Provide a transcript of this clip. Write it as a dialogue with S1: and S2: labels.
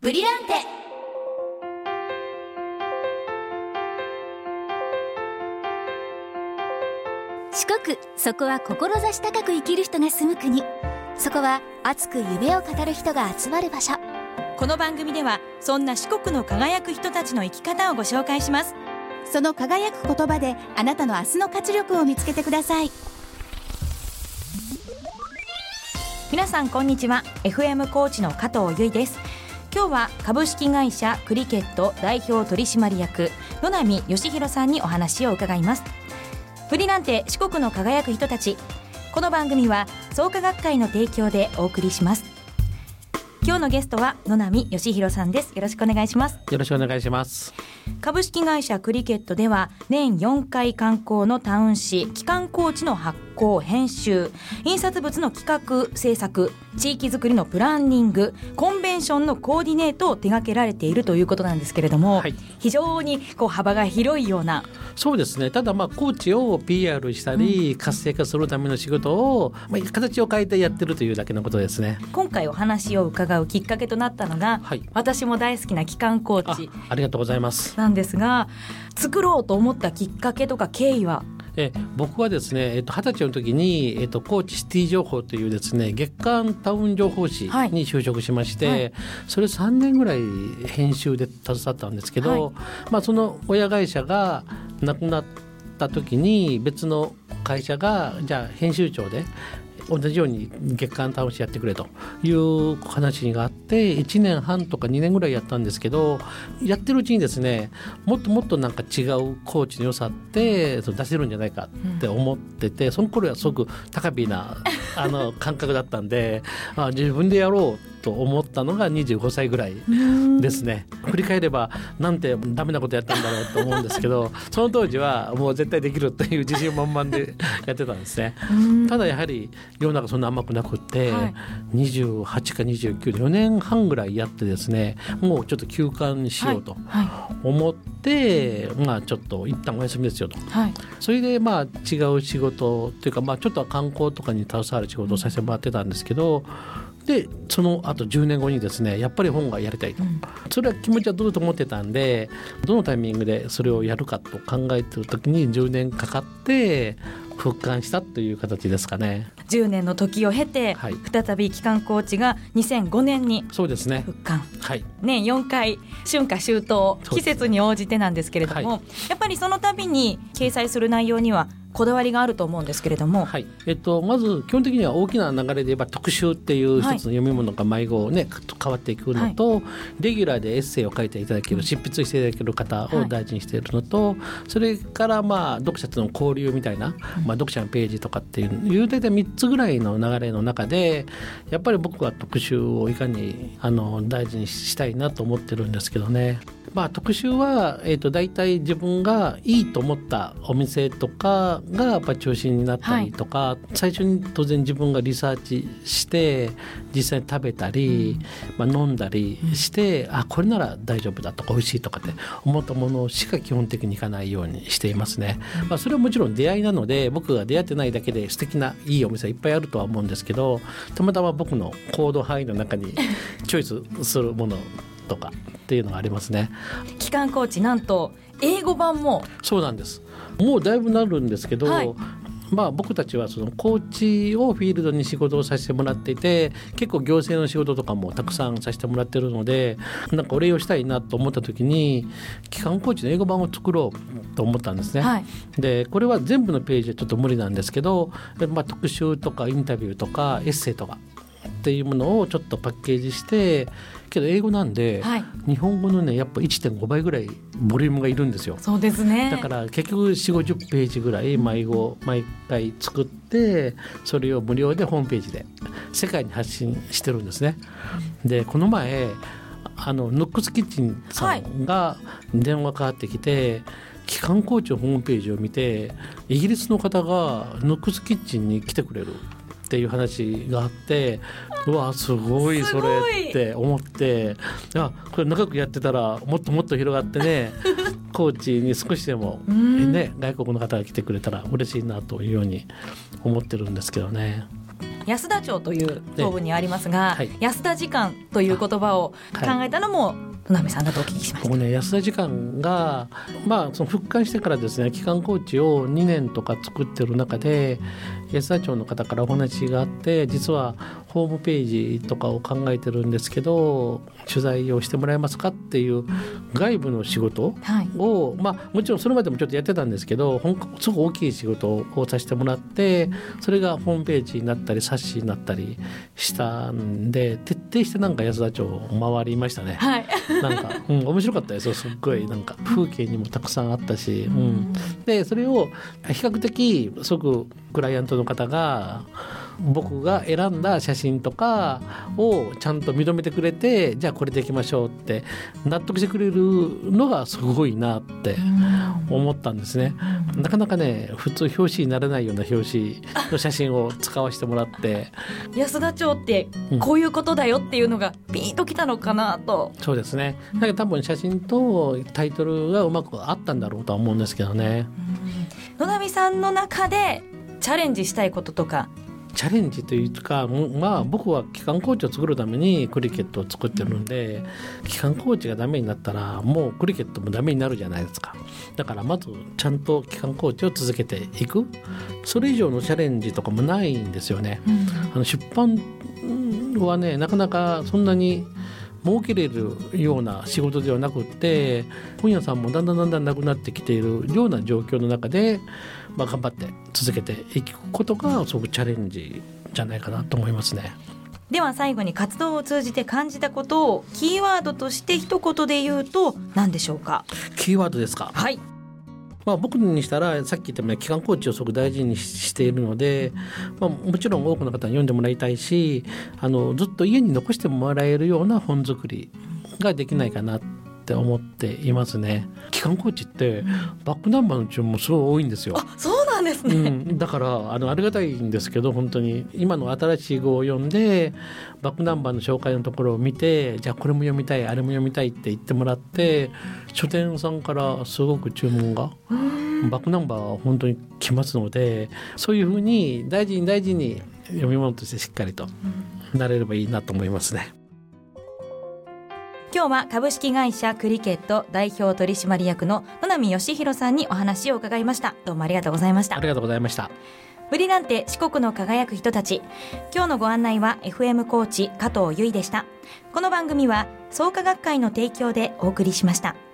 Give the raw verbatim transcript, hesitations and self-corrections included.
S1: フリランテ。四国、そこは志高く生きる人が住む国。そこは熱く夢を語る人が集まる場所。
S2: この番組ではそんな四国の輝く人たちの生き方をご紹介します。
S1: その輝く言葉であなたの明日の活力を見つけてください。
S2: 皆さんこんにちは。 エフエム コーチの加藤由衣です。今日は株式会社クリケット代表取締役野波義弘さんにお話を伺います。フリランテ四国の輝く人たち。この番組は創価学会の提供でお送りします。今日のゲストは野波義弘さんです。よろしくお願いします。
S3: よろしくお願いします。
S2: 株式会社クリケットでは年よんかい刊行のタウン誌機関コーチの発行編集、印刷物の企画制作、地域づくりのプランニング、コンベンションのコーディネートを手掛けられているということなんですけれども、はい、非常にこう幅が広いような。
S3: そうですね。ただまあコーチを ピーアール したり、うん、活性化するための仕事を、まあ、形を変えてやってるというだけのことですね。
S2: 今回お話を伺うきっかけとなったのが、はい、私も大好きな機関コーチ
S3: あ, ありがとうございます
S2: なんですが、作ろうと思ったきっかけとか経緯は？
S3: え僕はですね、えっと、はたちの時に、えっと、コーチシティ情報というですね、月刊タウン情報誌に就職しまして、はいはい、それさんねんぐらい編集で携わったんですけど、はい、まあ、その親会社が亡くなった時に別の会社がじゃあ編集長で同じように月刊タウン誌やってくれという話があって、いちねんはんとかにねんぐらいやったんですけど、やってるうちにですね、もっともっとなんか違うコーチの良さって出せるんじゃないかって思ってて、うん、その頃はすごく高飛なあの感覚だったんであ自分でやろうと思ったのがにじゅうごさいぐらいですね。振り返ればなんてダメなことやったんだろうと思うんですけどその当時はもう絶対できるという自信満々でやってたんですね。ただやはり世の中そんな甘くなくって、はい、にじゅうはちかにじゅうきゅうでよねんはんぐらいやってですね、もうちょっと休刊にしようと思って、はいはい、まあちょっと一旦お休みですよと、はい、それでまあ違う仕事というか、まあちょっと観光とかに携わる仕事をさせてもらってたんですけど、でその後じゅうねんごにですね、やっぱり本がやりたいと、うん、それは気持ちはどうと思ってたんで、どのタイミングでそれをやるかと考えてる時にじゅうねんかかって復刊したという形ですかね。
S2: じゅうねんの時を経て、はい、再び機関コーチがにせんごねんに復刊。そうですね、はい、年よんかい春夏秋冬季節に応じてなんですけれども、はい、やっぱりその度に掲載する内容にはこだわりがあると思うんですけれども、
S3: はい、えっと、まず基本的には大きな流れで言えば特集っていう一つの読み物が毎号ね、はい、変わっていくのと、はい、レギュラーでエッセイを書いていただける、執筆していただける方を大事にしているのと、はい、それからまあ読者との交流みたいな、まあ、読者のページとかっていう大体みっつぐらいの流れの中で、やっぱり僕は特集をいかにあの大事にしたいなと思ってるんですけどね。まあ、特集は、えーと、大体自分がいいと思ったお店とかがやっぱ中心になったりとか、はい、最初に当然自分がリサーチして実際に食べたり、うん、まあ、飲んだりして、うん、あこれなら大丈夫だとか美味しいとかって思ったものしか基本的にいかないようにしていますね。まあ、それはもちろん出会いなので、僕が出会ってないだけで素敵ないいお店はいっぱいあるとは思うんですけど、たまたま僕の行動範囲の中にチョイスするものとかっていうのがありますね。
S2: 機関コーチなんと英語版も。
S3: そうなんです。もうだいぶなるんですけど、はい、まあ、僕たちはそのコーチをフィールドに仕事をさせてもらっていて、結構行政の仕事とかもたくさんさせてもらってるので、なんかお礼をしたいなと思った時に機関コーチの英語版を作ろうと思ったんですね。はい、でこれは全部のページはちょっと無理なんですけど、まあ、特集とかインタビューとかエッセイとかっていうものをちょっとパッケージして、けど英語なんで、はい、日本語のねやっぱ いってんごばいぐらいボリュームがいるんですよ。
S2: そうですね。
S3: だから結局 よんじゅうごじゅっページぐらい毎号毎回作って、それを無料でホームページで世界に発信してるんですね。でこの前あのヌックスキッチンさんが電話かかってきて、はい、機関コーチのホームページを見て、イギリスの方がヌックスキッチンに来てくれるっていう話があって、うわすごいそれって思って、あこれ長くやってたらもっともっと広がってねコーチに少しでも、ね、外国の方が来てくれたら嬉しいなというように思ってるんですけどね。
S2: 安田町という東部にありますが、
S3: はい、
S2: 安田時間という言葉を考えたのも野波さんだとお聞きしました。
S3: 僕ね、安田時間が、まあ、その復刊してからですね、期間コーチをにねんとか作ってる中で安田町の方からお話があって、実はホームページとかを考えてるんですけど取材をしてもらえますかっていう外部の仕事を、はい、まあ、もちろんそれまでもちょっとやってたんですけど、すごく大きい仕事をさせてもらって、それがホームページになったり冊子になったりしたんで、徹底してなんか安田町を回りましたね、はい、なんか、うん、面白かったですよ。すっごいなんか風景にもたくさんあったし、うん、でそれを比較的すごくクライアントの方が僕が選んだ写真とかをちゃんと認めてくれて、じゃあこれでいきましょうって納得してくれるのがすごいなって思ったんですね。なかなかね、普通表紙にならないような表紙の写真を使わせてもらって
S2: 安田町ってこういうことだよっていうのがピンときたのかなと、
S3: うん、そうですね。だけど多分写真とタイトルがうまくあったんだろうとは思うんですけどね。
S2: 野波さんの中でチャレンジしたいこととか、
S3: チャレンジというか、まあ、僕は機関コーチを作るためにクリケットを作ってるんで、機関コーチがダメになったらもうクリケットもダメになるじゃないですか。だからまずちゃんと機関コーチを続けていく、それ以上のチャレンジとかもないんですよね、うん、あの出版はね、なかなかそんなに儲けれるような仕事ではなくって、本屋さんもだんだんだんだんなくなってきているような状況の中で、まあ、頑張って続けていくことがすごくチャレンジじゃないかなと思いますね。
S2: では最後に活動を通じて感じたことをキーワードとして一言で言うと何でしょうか。
S3: キーワードですか。
S2: はい、
S3: まあ、僕にしたらさっき言ったように機関コーチをすごく大事にしているので、まあ、もちろん多くの方に読んでもらいたいし、あのずっと家に残してもらえるような本作りができないかなって思っていますね。機関コーチってバックナンバーの注文もすごい多いんですよ。
S2: あ、そうなんですね、
S3: うん、だからあのありがたいんですけど、本当に今の新しい号を読んでバックナンバーの紹介のところを見て、じゃあこれも読みたいあれも読みたいって言ってもらって、書店さんからすごく注文がバックナンバーは本当に来ますので、そういうふうに大事に大事に読み物としてしっかりとなれればいいなと思いますね。
S2: 今日は株式会社クリケット代表取締役の野波義弘さんにお話を伺いました。どうもありがとうございました。
S3: ありがとうございました。
S2: ブリランテ四国の輝く人たち、今日のご案内は エフエム コーチ加藤由衣でした。この番組は創価学会の提供でお送りしました。